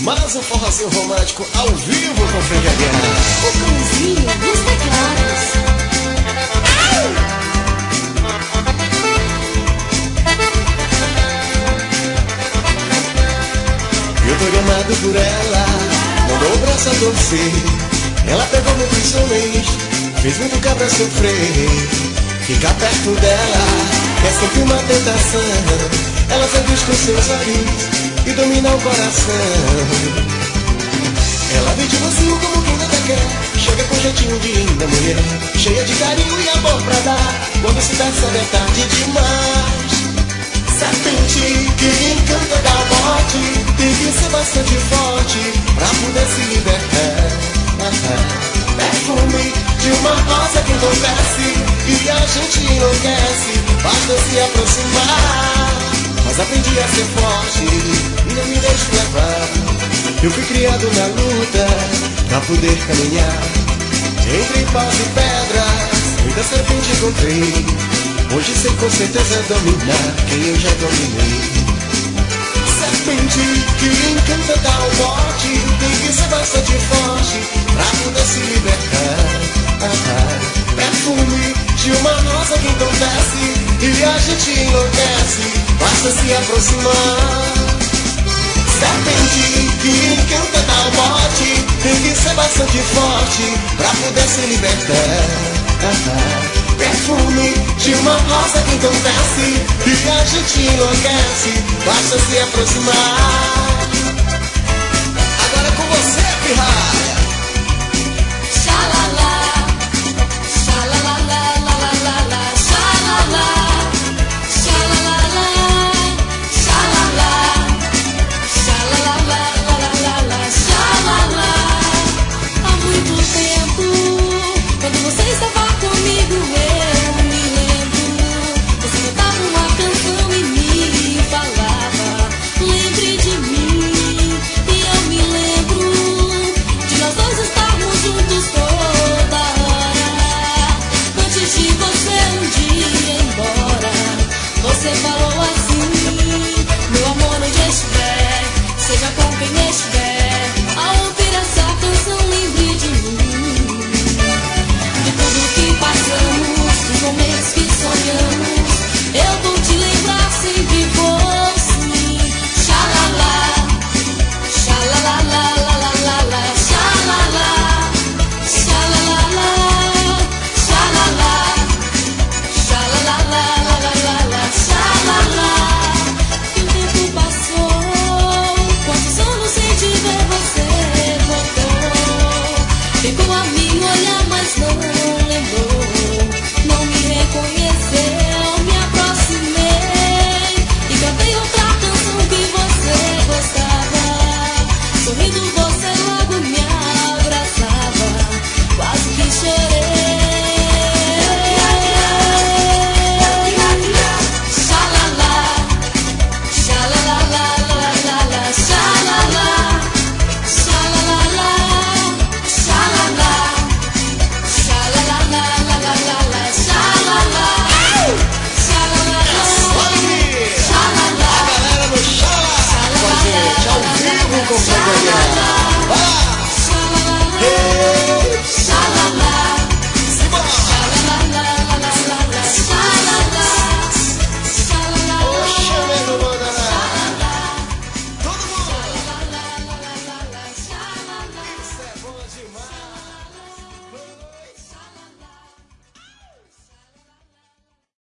Mais um forrozinho romântico ao vivo com Frederian. O cãozinho dos teclados. Eu tô gamado por ela, mandou o braço a torcer. Ela pegou muitos homens, fez muito cabra sofrer. Ficar perto dela é sempre uma tentação. Ela seduz com seus olhos e domina o coração. Ela vem de mansinho como quem nada quer. Chega com jeitinho de linda mulher, cheia de carinho e amor pra dar. Quando se percebe é tarde demais. Serpente que encanta da morte, tem que ser bastante forte pra poder se libertar. Perfume de uma rosa que enlouquece e a gente enlouquece, basta se aproximar. Mas aprendi a ser forte e não me deixo levar. Eu fui criado na luta pra poder caminhar entre paus e pedras, muita serpente encontrei. Hoje sei com certeza dominar quem eu já dominei. Serpente que encanta da morte, tem que ser bastante forte pra poder se libertar. Perfume de uma rosa que entorpece e a gente enlouquece, basta se aproximar. Serpente que encanta da morte, tem que ser bastante forte pra poder se libertar. Perfume de uma rosa que entorpece e a gente enlouquece, basta se aproximar. Agora é com você, pirraia. Xalala, xalala, xalala, xalala, xalala, xalala, xalala. Há muito tempo, quando você estava comigo, eu me lembro. Você cantava uma canção e me falava: lembre de mim. E eu me lembro de nós dois estarmos juntos toda hora. Antes de você um dia ir embora, você falou assim: meu amor, onde estiver, seja com quem estiver, ao ouvir essa canção, lembre de mim. De tudo que passamos, dos momentos que sonhamos, eu vou te lembrar sempre você. Xalala, xalala, xalala, xalala, xalala, xalala, xalala. E o tempo passou, quantos anos sem te ver você voltou. Ficou a me olhar, mas não lembrou, não me reconheceu. Me aproximei e cantei outra canção que você gostava. Sorrindo você logo me abraçava, quase que chorei. Xalala, xalala, xalala, xalala, xalala, xalala, xalala, A galera no Chala com a gente, ao vivo com Frederian.